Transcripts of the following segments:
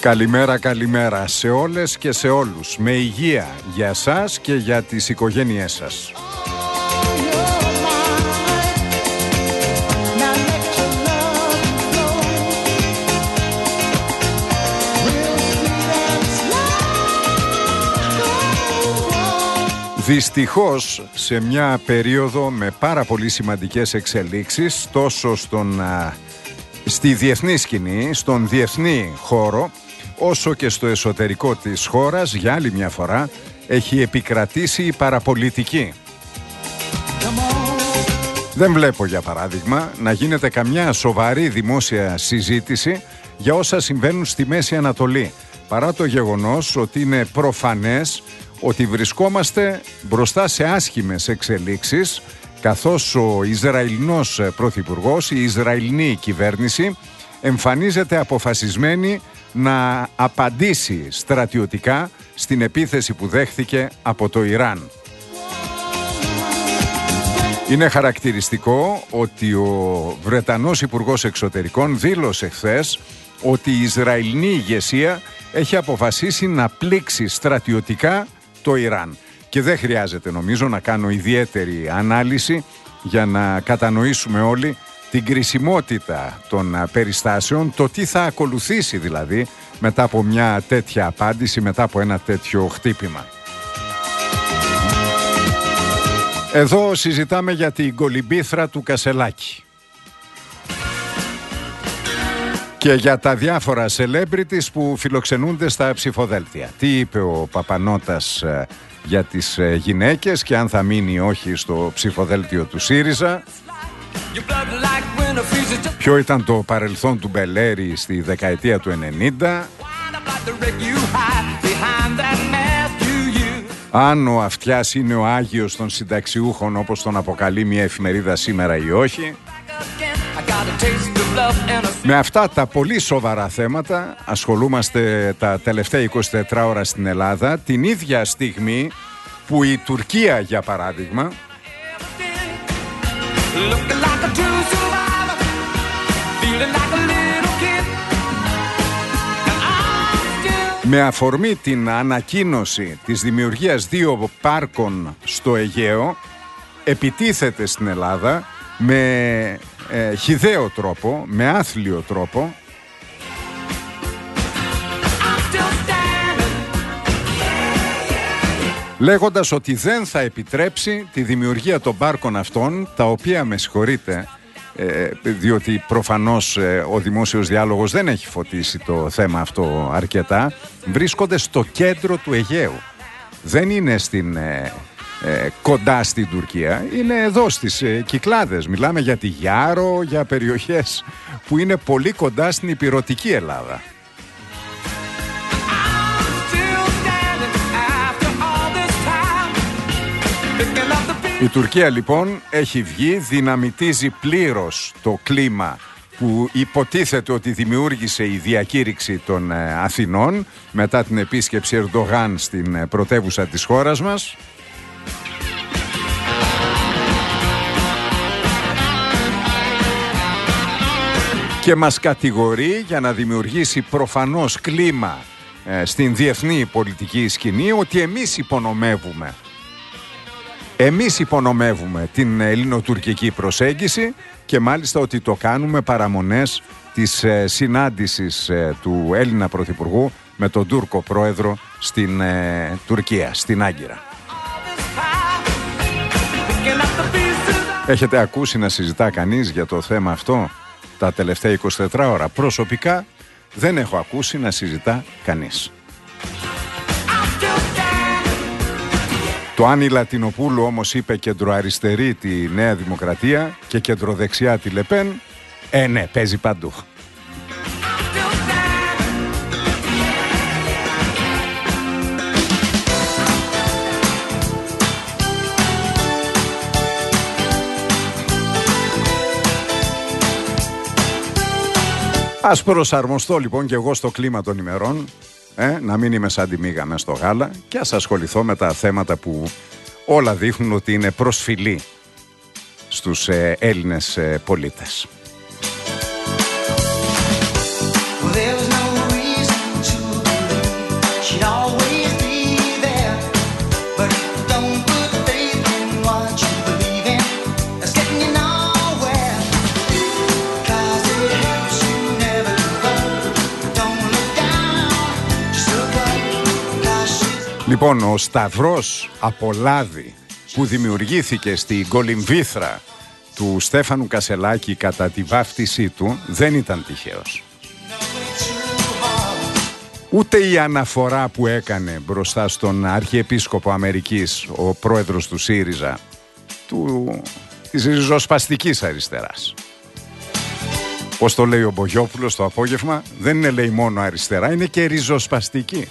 Καλημέρα, καλημέρα σε όλες και σε όλους. Με υγεία για σας και για τις οικογένειές σας. Δυστυχώς, σε μια περίοδο με πάρα πολύ σημαντικές εξελίξεις, τόσο στη διεθνή σκηνή, στον διεθνή χώρο, όσο και στο εσωτερικό της χώρας, για άλλη μια φορά, έχει επικρατήσει η παραπολιτική. Δεν βλέπω, για παράδειγμα, να γίνεται καμιά σοβαρή δημόσια συζήτηση για όσα συμβαίνουν στη Μέση Ανατολή, παρά το γεγονός ότι είναι προφανές ότι βρισκόμαστε μπροστά σε άσχημες εξελίξεις, καθώς ο Ισραηλινός Πρωθυπουργός, η Ισραηλινή κυβέρνηση εμφανίζεται αποφασισμένη να απαντήσει στρατιωτικά στην επίθεση που δέχθηκε από το Ιράν. Είναι χαρακτηριστικό ότι ο Βρετανός Υπουργός Εξωτερικών δήλωσε χθες ότι η Ισραηλινή ηγεσία έχει αποφασίσει να πλήξει στρατιωτικά το Ιράν. Και δεν χρειάζεται, νομίζω, να κάνω ιδιαίτερη ανάλυση για να κατανοήσουμε όλοι την κρισιμότητα των περιστάσεων, το τι θα ακολουθήσει δηλαδή μετά από μια τέτοια απάντηση, μετά από ένα τέτοιο χτύπημα. Εδώ συζητάμε για την κολυμπήθρα του Κασελάκη και για τα διάφορα celebrities που φιλοξενούνται στα ψηφοδέλτια. Τι είπε ο Παπανώτας για τις γυναίκες και αν θα μείνει όχι στο ψηφοδέλτιο του ΣΥΡΙΖΑ. Ποιο ήταν το παρελθόν του Μπελέρη στη δεκαετία του 90. Αν ο Αυτιάς είναι ο Άγιος των συνταξιούχων, όπως τον αποκαλεί μια εφημερίδα σήμερα, ή όχι. Με αυτά τα πολύ σοβαρά θέματα ασχολούμαστε τα τελευταία 24 ώρα στην Ελλάδα, την ίδια στιγμή που η Τουρκία, για παράδειγμα, με αφορμή την ανακοίνωση της δημιουργίας 2 πάρκων στο Αιγαίο, επιτίθεται στην Ελλάδα με χυδαίο τρόπο, με άθλιο τρόπο, λέγοντας ότι δεν θα επιτρέψει τη δημιουργία των πάρκων αυτών, τα οποία, με συγχωρείτε, διότι προφανώς ο δημόσιος διάλογος δεν έχει φωτίσει το θέμα αυτό αρκετά, βρίσκονται στο κέντρο του Αιγαίου. Δεν είναι κοντά στην Τουρκία, είναι εδώ στις Κυκλάδες. Μιλάμε για τη Γιάρο, για περιοχές που είναι πολύ κοντά στην ηπειρωτική Ελλάδα. Η Τουρκία λοιπόν έχει βγει, δυναμητίζει πλήρως το κλίμα που υποτίθεται ότι δημιούργησε η διακήρυξη των Αθηνών μετά την επίσκεψη Ερντογάν στην πρωτεύουσα της χώρας μας. Και μας κατηγορεί για να δημιουργήσει προφανώς κλίμα στην διεθνή πολιτική σκηνή ότι εμείς υπονομεύουμε την ελληνοτουρκική προσέγγιση και μάλιστα ότι το κάνουμε παραμονές της συνάντησης του Έλληνα Πρωθυπουργού με τον Τούρκο Πρόεδρο στην Τουρκία, στην Άγκυρα. Έχετε ακούσει να συζητά κανείς για το θέμα αυτό τα τελευταία 24 ώρα? Προσωπικά δεν έχω ακούσει να συζητά κανείς. Το Άννη Λατινοπούλου όμως είπε κεντροαριστερή τη Νέα Δημοκρατία και κεντροδεξιά τη Λεπέν. Ναι, παίζει παντού. Ας προσαρμοστώ λοιπόν και εγώ στο κλίμα των ημερών, να μην είμαι σαν τη μύγα μες στο γάλα, και ας ασχοληθώ με τα θέματα που όλα δείχνουν ότι είναι προσφυλή στους Έλληνες πολίτες. Λοιπόν, ο σταυρός από λάδι που δημιουργήθηκε στην κολυμβήθρα του Στέφανου Κασελάκη κατά τη βάφτισή του δεν ήταν τυχαίος. Ούτε η αναφορά που έκανε μπροστά στον Αρχιεπίσκοπο Αμερικής ο πρόεδρος του ΣΥΡΙΖΑ, της ριζοσπαστικής αριστεράς. Πώς το λέει ο Μπογιόπουλος το απόγευμα, δεν είναι λέει μόνο αριστερά, είναι και ριζοσπαστική.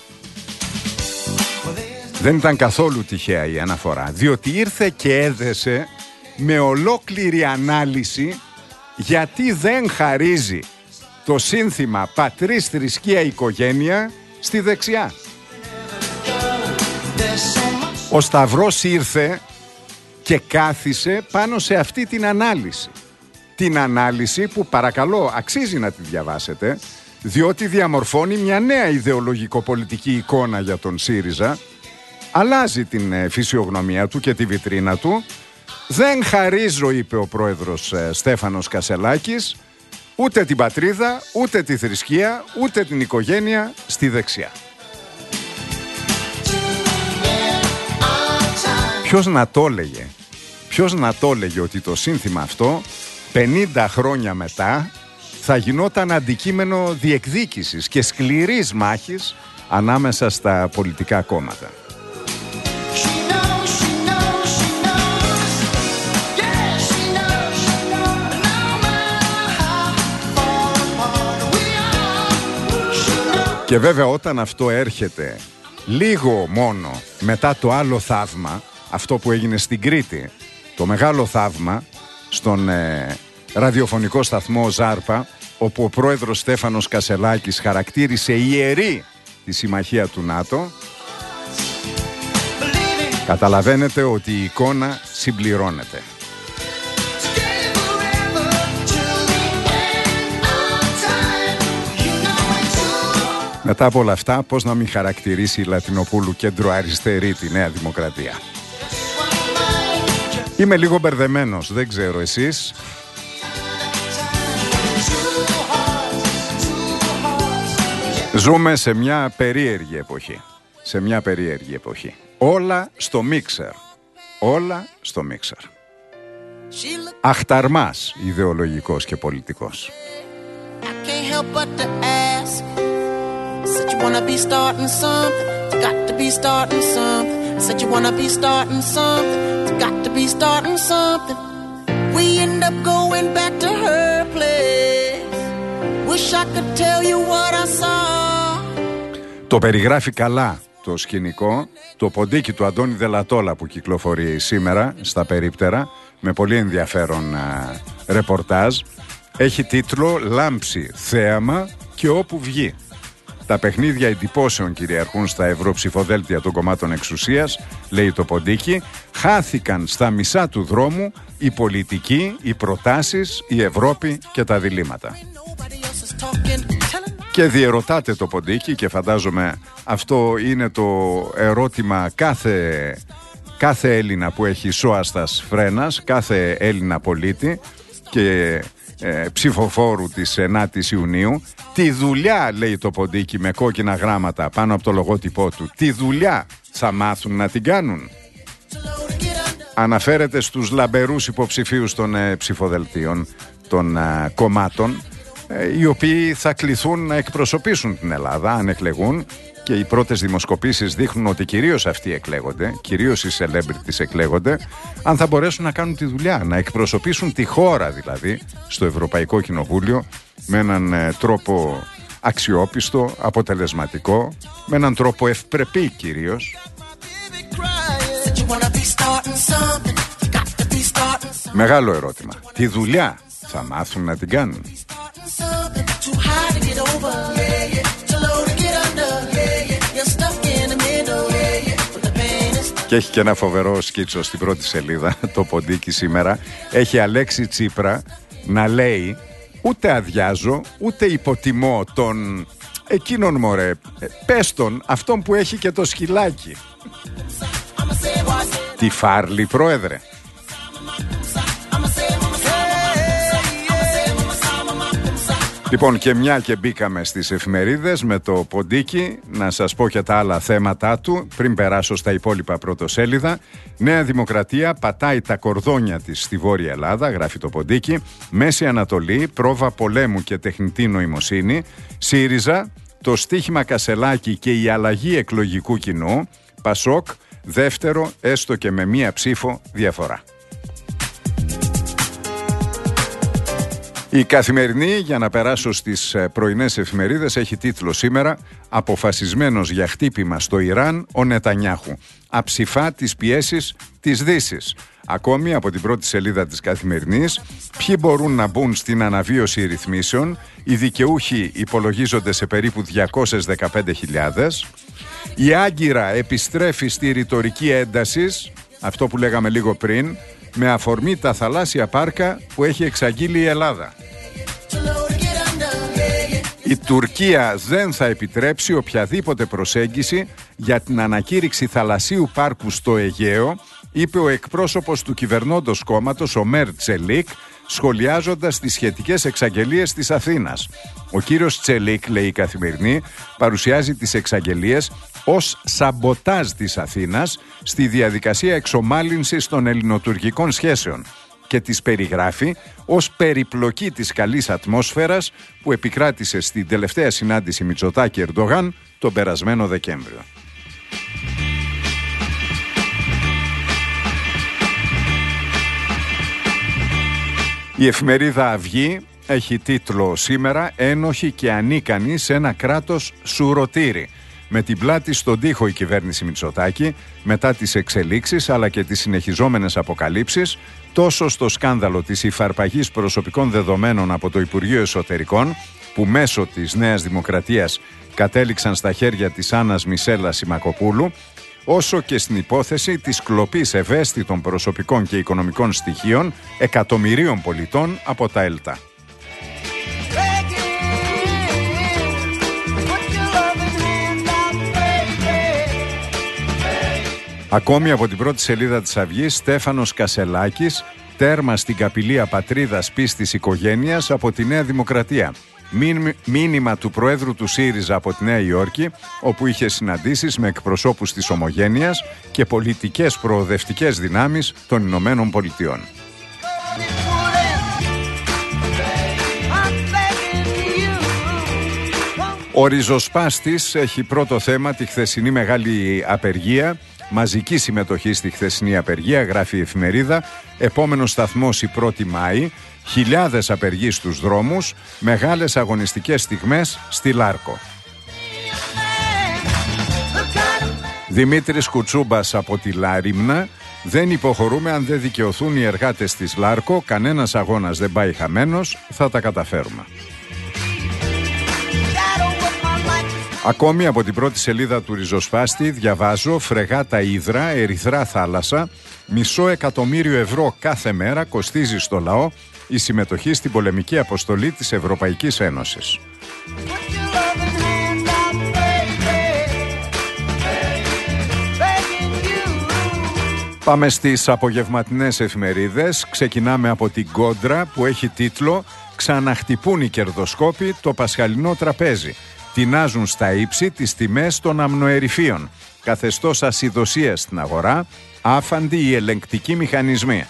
Δεν ήταν καθόλου τυχαία η αναφορά, διότι ήρθε και έδεσε με ολόκληρη ανάλυση γιατί δεν χαρίζει το σύνθημα πατρίς, θρησκεία, οικογένεια στη δεξιά. Ο Σταυρός ήρθε και κάθισε πάνω σε αυτή την ανάλυση. Την ανάλυση που παρακαλώ αξίζει να τη διαβάσετε, διότι διαμορφώνει μια νέα ιδεολογικο-πολιτική εικόνα για τον ΣΥΡΙΖΑ, αλλάζει την φυσιογνωμία του και τη βιτρίνα του. Δεν χαρίζω, είπε ο πρόεδρος Στέφανος Κασελάκης, ούτε την πατρίδα, ούτε τη θρησκεία, ούτε την οικογένεια στη δεξιά. Ποιος να το έλεγε ότι το σύνθημα αυτό 50 χρόνια μετά θα γινόταν αντικείμενο διεκδίκησης και σκληρής μάχης ανάμεσα στα πολιτικά κόμματα. Και βέβαια όταν αυτό έρχεται λίγο μόνο μετά το άλλο θαύμα, αυτό που έγινε στην Κρήτη, το μεγάλο θαύμα στον ραδιοφωνικό σταθμό Ζάρπα, όπου ο πρόεδρος Στέφανος Κασελάκης χαρακτήρισε ιερή τη συμμαχία του ΝΑΤΟ, καταλαβαίνετε ότι η εικόνα συμπληρώνεται. Μετά από όλα αυτά, πώς να μην χαρακτηρίσει η Λατινοπούλου κέντρο-αριστερή τη Νέα Δημοκρατία. Είμαι λίγο μπερδεμένος, δεν ξέρω εσείς. Ζούμε σε μια περίεργη εποχή. Όλα στο μίξερ. Αχταρμάς ιδεολογικός και πολιτικός. Said you wanna be starting something, you got to be starting something. Said you wanna be starting something, you got to be starting something. We end up going back to her place. Wish I could tell you what I saw. Το περιγράφει καλά το σκηνικό, το ποντίκι του Αντώνη Δελατόλα που κυκλοφορεί σήμερα στα περίπτερα, με πολύ ενδιαφέρον ρεπορτάζ. Έχει τίτλο «Λάμψη, θέαμα και όπου βγει». Τα παιχνίδια εντυπώσεων κυριαρχούν στα ευρωψηφοδέλτια των κομμάτων εξουσίας, λέει το ποντίκι. Χάθηκαν στα μισά του δρόμου η πολιτική, οι προτάσεις, η Ευρώπη και τα διλήμματα. Και διερωτάται το ποντίκι, και φαντάζομαι αυτό είναι το ερώτημα κάθε Έλληνα που έχει σώαστας φρένας, κάθε Έλληνα πολίτη και ψηφοφόρου της 9ης Ιουνίου. Τι δουλειά, λέει το ποντίκι με κόκκινα γράμματα πάνω από το λογότυπό του, τι δουλειά θα μάθουν να την κάνουν. Αναφέρεται στους λαμπερούς υποψηφίους των ψηφοδελτίων των κομμάτων, οι οποίοι θα κληθούν να εκπροσωπήσουν την Ελλάδα αν εκλεγούν, και οι πρώτες δημοσκοπήσεις δείχνουν ότι κυρίως αυτοί εκλέγονται, κυρίως οι celebrities εκλέγονται, αν θα μπορέσουν να κάνουν τη δουλειά, να εκπροσωπήσουν τη χώρα δηλαδή στο Ευρωπαϊκό Κοινοβούλιο με έναν τρόπο αξιόπιστο, αποτελεσματικό, με έναν τρόπο ευπρεπή κυρίως. Μεγάλο ερώτημα. Τι δουλειά θα μάθουν να την κάνουν? Και έχει και ένα φοβερό σκίτσο στην πρώτη σελίδα το ποντίκι σήμερα. Έχει Αλέξη Τσίπρα να λέει: ούτε αδειάζω, ούτε υποτιμώ τον εκείνον, μωρέ, πες τον, αυτόν που έχει και το σκυλάκι. Τι φάρλι, πρόεδρε. Λοιπόν, και μια και μπήκαμε στις εφημερίδες με το ποντίκι, να σας πω και τα άλλα θέματα του πριν περάσω στα υπόλοιπα πρωτοσέλιδα. Νέα Δημοκρατία πατάει τα κορδόνια της στη Βόρεια Ελλάδα, γράφει το ποντίκι. Μέση Ανατολή, πρόβα πολέμου και τεχνητή νοημοσύνη. ΣΥΡΙΖΑ, το στίχημα Κασελάκη και η αλλαγή εκλογικού κοινού. ΠΑΣΟΚ, δεύτερο, έστω και με μία ψήφο διαφορά. Η Καθημερινή, για να περάσω στις πρωινές εφημερίδες, έχει τίτλο σήμερα «Αποφασισμένος για χτύπημα στο Ιράν ο Νετανιάχου. Αψηφά τις πιέσεις της Δύσης». Ακόμη από την πρώτη σελίδα της Καθημερινής, ποιοι μπορούν να μπουν στην αναβίωση ρυθμίσεων, οι δικαιούχοι υπολογίζονται σε περίπου 215.000. Η Άγκυρα επιστρέφει στη ρητορική έντασης, αυτό που λέγαμε λίγο πριν, με αφορμή τα θαλάσσια πάρκα που έχει εξαγγείλει η Ελλάδα. Η Τουρκία δεν θα επιτρέψει οποιαδήποτε προσέγγιση για την ανακήρυξη θαλασσίου πάρκου στο Αιγαίο, είπε ο εκπρόσωπος του κυβερνώντος κόμματος, ο Μέρ Τσελίκ, σχολιάζοντας τις σχετικές εξαγγελίες της Αθήνας. Ο κύριος Τσελίκ, λέει η Καθημερινή, παρουσιάζει τις εξαγγελίες ως σαμποτάζ της Αθήνας στη διαδικασία εξομάλυνσης των ελληνοτουρκικών σχέσεων και τις περιγράφει ως περιπλοκή της καλής ατμόσφαιρας που επικράτησε στην τελευταία συνάντηση Μητσοτάκη-Ερντογάν τον περασμένο Δεκέμβριο. Η εφημερίδα Αυγή έχει τίτλο σήμερα «Ένοχοι και ανίκανοι σε ένα κράτος σουρωτήρι». Με την πλάτη στον τοίχο η κυβέρνηση Μητσοτάκη μετά τις εξελίξεις αλλά και τις συνεχιζόμενες αποκαλύψεις τόσο στο σκάνδαλο της υφαρπαγής προσωπικών δεδομένων από το Υπουργείο Εσωτερικών που μέσω της Νέας Δημοκρατίας κατέληξαν στα χέρια της Άννας Μισέλα Σιμακοπούλου, όσο και στην υπόθεση της κλοπής ευαίσθητων προσωπικών και οικονομικών στοιχείων εκατομμυρίων πολιτών από τα ΕΛΤΑ. Ακόμη από την πρώτη σελίδα της Αυγής, Στέφανος Κασελάκης, τέρμα στην καπηλεία πατρίδας πίστης οικογένειας από τη Νέα Δημοκρατία. Μήνυμα του Προέδρου του ΣΥΡΙΖΑ από τη Νέα Υόρκη, όπου είχε συναντήσεις με εκπροσώπους της Ομογένειας και πολιτικές προοδευτικές δυνάμεις των Ηνωμένων Πολιτειών. Ο ριζοσπάστης έχει πρώτο θέμα τη χθεσινή μεγάλη απεργία. Μαζική συμμετοχή στη χθεσινή απεργία, γράφει η εφημερίδα. Επόμενος σταθμός η 1η Μάη. Χιλιάδες απεργοί στους δρόμους. Μεγάλες αγωνιστικές στιγμές στη Λάρκο. Δημήτρης Κουτσούμπας από τη Λάριμνα. Δεν υποχωρούμε αν δεν δικαιωθούν οι εργάτες της Λάρκο. Κανένας αγώνας δεν πάει χαμένος. Θα τα καταφέρουμε. Ακόμη από την πρώτη σελίδα του ριζοσπάστη διαβάζω «Φρεγάτα Ύδρα, Ερυθρά θάλασσα, $500.000 ευρώ κάθε μέρα κοστίζει στο λαό η συμμετοχή στην πολεμική αποστολή της Ευρωπαϊκής Ένωσης». Πάμε στις απογευματινές εφημερίδες. Ξεκινάμε από την Κόντρα που έχει τίτλο «Ξαναχτυπούν οι κερδοσκόποι το πασχαλινό τραπέζι. Τινάζουν στα ύψη τις τιμές των αμνοερυφίων. Καθεστώς ασυδοσίας στην αγορά, άφαντοι οι ελεγκτικοί μηχανισμοί».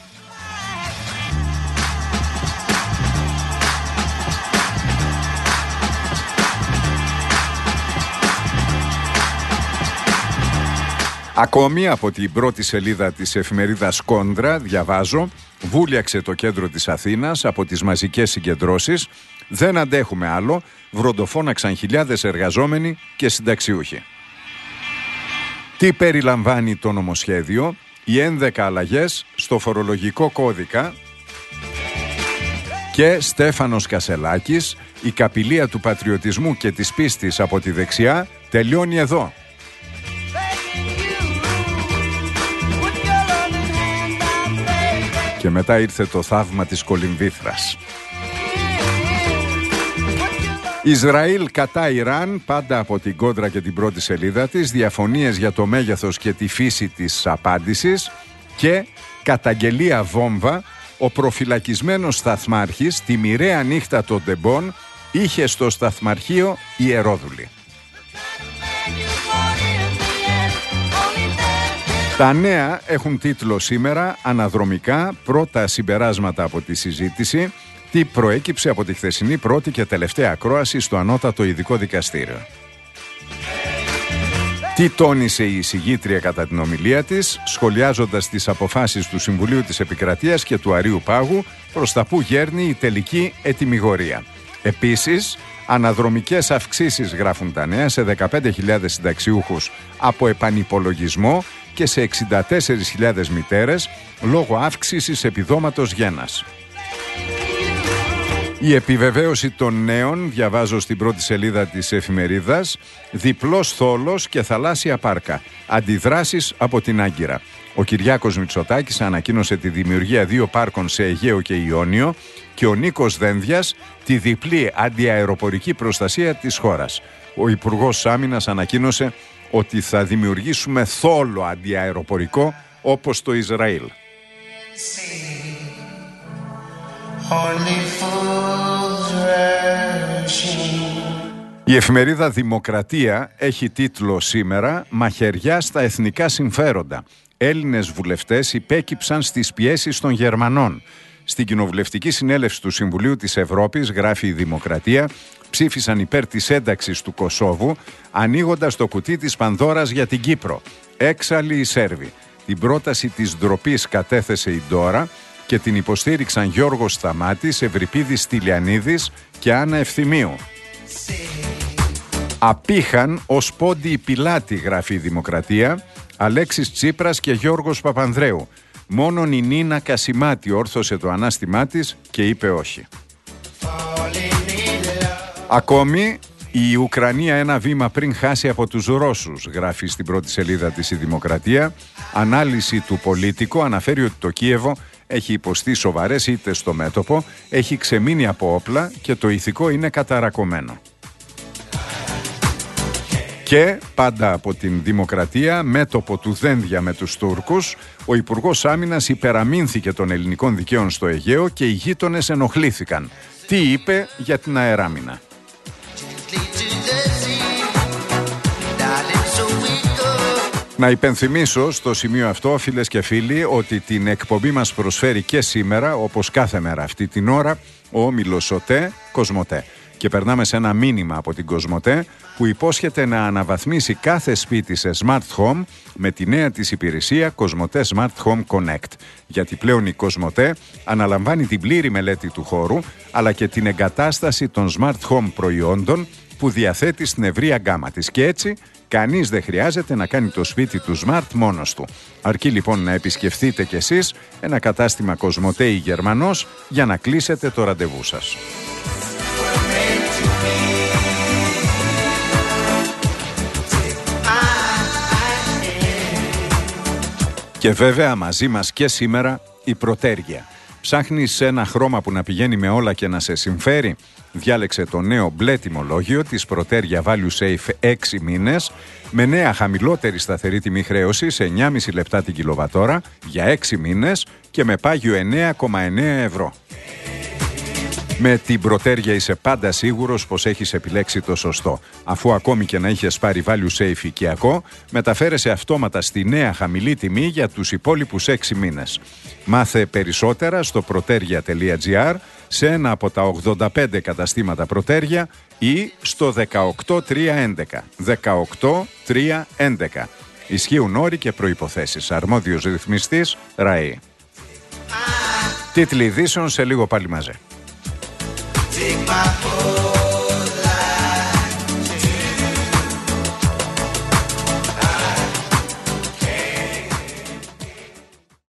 Ακόμη από την πρώτη σελίδα της εφημερίδας Κόντρα διαβάζω «Βούλιαξε το κέντρο της Αθήνας από τις μαζικές συγκεντρώσεις. Δεν αντέχουμε άλλο. Βροντοφώναξαν χιλιάδες εργαζόμενοι και συνταξιούχοι». Τι περιλαμβάνει το νομοσχέδιο? Οι 11 αλλαγές στο φορολογικό κώδικα και Στέφανος Κασελάκης, η καπηλεία του πατριωτισμού και της πίστης από τη δεξιά τελειώνει εδώ. Και μετά ήρθε το θαύμα της Κολυμβήθρας. Ισραήλ κατά Ιράν, πάντα από την Κόντρα και την πρώτη σελίδα της, διαφωνίες για το μέγεθος και τη φύση της απάντησης και καταγγελία βόμβα, ο προφυλακισμένος σταθμάρχης τη μοιραία νύχτα των τεμπών είχε στο σταθμαρχείο ιερόδουλη. Τα νέα έχουν τίτλο σήμερα «Αναδρομικά, πρώτα συμπεράσματα από τη συζήτηση». Τι προέκυψε από τη χθεσινή πρώτη και τελευταία ακρόαση στο Ανώτατο Ειδικό Δικαστήριο. Τι τόνισε η εισηγήτρια κατά την ομιλία της, σχολιάζοντας τις αποφάσεις του Συμβουλίου της Επικρατείας και του Αρείου Πάγου, προς τα που γέρνει η τελική ετυμηγορία. Επίσης, αναδρομικές αυξήσεις, γράφουν τα νέα, σε 15.000 συνταξιούχους από επανυπολογισμό και σε 64.000 μητέρες λόγω αύξησης επιδόματος γένας. Η επιβεβαίωση των νέων, διαβάζω στην πρώτη σελίδα της εφημερίδας, διπλός θόλος και θαλάσσια πάρκα, αντιδράσεις από την Άγκυρα. Ο Κυριάκος Μητσοτάκης ανακοίνωσε τη δημιουργία 2 πάρκων σε Αιγαίο και Ιόνιο και ο Νίκος Δένδιας τη διπλή αντιαεροπορική προστασία της χώρας. Ο Υπουργός Άμυνας ανακοίνωσε ότι θα δημιουργήσουμε θόλο αντιαεροπορικό όπως το Ισραήλ. Η εφημερίδα Δημοκρατία έχει τίτλο σήμερα «Μαχαιριά στα εθνικά συμφέροντα». Έλληνες βουλευτές υπέκυψαν στις πιέσεις των Γερμανών. Στην κοινοβουλευτική συνέλευση του Συμβουλίου της Ευρώπης, γράφει η Δημοκρατία, ψήφισαν υπέρ της ένταξης του Κωσόβου, ανοίγοντας το κουτί της Πανδώρας για την Κύπρο. Έξαλλοι οι Σέρβοι. Την πρόταση της ντροπής κατέθεσε η Ντόρα και την υποστήριξαν Γιώργος Σταμάτης, Ευρυπίδης Τηλιανίδης και Άννα Ευθυμίου. Απήχαν ως πόντι πιλάτη, γράφει η Δημοκρατία, Αλέξης Τσίπρας και Γιώργος Παπανδρέου. Μόνον η Νίνα Κασιμάτη όρθωσε το ανάστημά της και είπε όχι. Ακόμη, η Ουκρανία ένα βήμα πριν χάσει από τους Ρώσους, γράφει στην πρώτη σελίδα της η Δημοκρατία. Ανάλυση του Πολίτικο αναφέρει ότι το Κίεβο έχει υποστεί σοβαρές ήττες στο μέτωπο, έχει ξεμείνει από όπλα και το ηθικό είναι καταρακωμένο. Και πάντα από την Δημοκρατία, μέτωπο του Δένδια με τους Τούρκους, ο Υπουργός Άμυνας υπεραμείνθηκε των ελληνικών δικαίων στο Αιγαίο και οι γείτονες ενοχλήθηκαν. Τι είπε για την αεράμινα? Να υπενθυμίσω στο σημείο αυτό, φίλες και φίλοι, ότι την εκπομπή μας προσφέρει και σήμερα, όπως κάθε μέρα αυτή την ώρα, ο όμιλος ΟΤΕ Κοσμοτέ. Και περνάμε σε ένα μήνυμα από την Κοσμοτέ που υπόσχεται να αναβαθμίσει κάθε σπίτι σε Smart Home με τη νέα της υπηρεσία Κοσμοτέ Smart Home Connect. Γιατί πλέον η Κοσμοτέ αναλαμβάνει την πλήρη μελέτη του χώρου αλλά και την εγκατάσταση των Smart Home προϊόντων που διαθέτει στην ευρεία γκάμα της. Και έτσι κανείς δεν χρειάζεται να κάνει το σπίτι του Smart μόνος του. Αρκεί λοιπόν να επισκεφθείτε κι εσείς ένα κατάστημα Κοσμοτέ ή Γερμανός για να κλείσετε το ραντεβού σας. Και βέβαια μαζί μας και σήμερα η Πρωτέργεια. Ψάχνεις ένα χρώμα που να πηγαίνει με όλα και να σε συμφέρει? Διάλεξε το νέο μπλε τιμολόγιο της Πρωτέργεια Value Safe 6 μήνες με νέα χαμηλότερη σταθερή τιμή χρέωση σε 9,5 λεπτά την κιλοβατόρα για 6 μήνες και με πάγιο 9,9 ευρώ. Με την Πρωτέργεια είσαι πάντα σίγουρος πως έχεις επιλέξει το σωστό. Αφού ακόμη και να είχες πάρει Value Safe οικιακό, μεταφέρεσαι αυτόματα στη νέα χαμηλή τιμή για τους υπόλοιπους 6 μήνες. Μάθε περισσότερα στο protergia.gr, σε ένα από τα 85 καταστήματα Πρωτέργεια ή στο 18311. 18311. Ισχύουν όροι και προϋποθέσεις. Αρμόδιος ρυθμιστής ΡΑΗ. Τίτλοι ειδήσεων σε λίγο πάλι μαζί.